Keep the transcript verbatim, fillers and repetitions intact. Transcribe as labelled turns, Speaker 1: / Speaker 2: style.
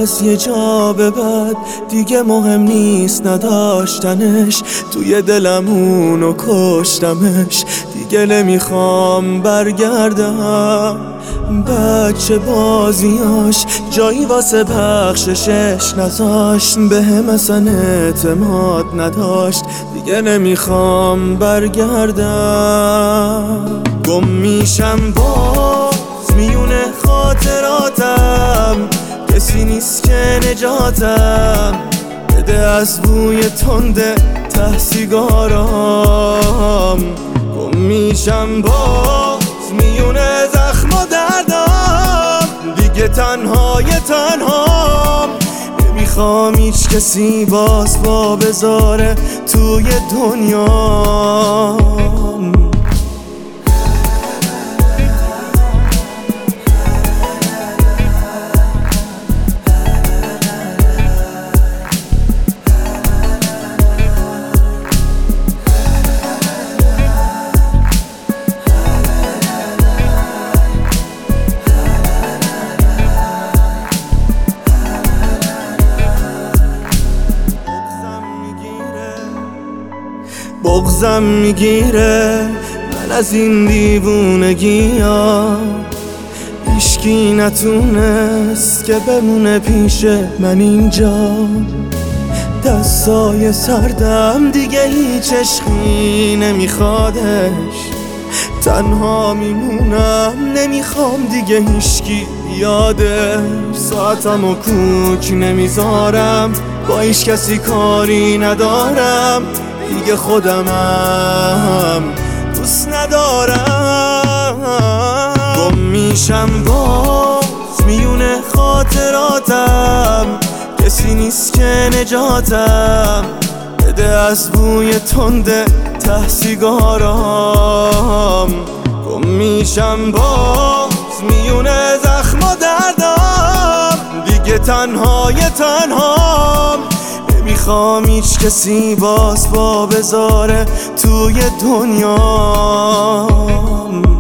Speaker 1: از یه جا به بعد دیگه مهم نیست نداشتنش، توی دلم اونو کشتمش، دیگه نمیخوام برگردم. بچه بازیاش جایی واسه بخششش نذاشت، به هم اصلا اعتماد نداشت، دیگه نمیخوام برگردم. گم میشم باز میونه خاطراتم، کسی نیست که نجاتم بده از بوی تنده ته سیگارام. گم میشم باز میونه زخم و دردام، دیگه تنهای تنهام، نمیخوام هیچ کسی باز با بذاره توی دنیام. بغضم میگیره من از این دیوونگی ها، هیچکی نتونست که بمونه پیش من اینجا. دستای سردم دیگه هیچ عشقی نمیخوادش، تنها میمونم نمیخوام دیگه هیچکی بیادش. ساعتم و کوک نمیذارم، با هیچ کسی کاری ندارم، دیگه خودمم دوست ندارم. گم میشم باز میونه خاطراتم، کسی نیست که نجاتم بده از بوی تنده ته سیگارام. گم میشم باز میونه زخم و دردام، دیگه تنهای تنهام، نمیخوام هیچ کسی باز با بذاره توی دنیام.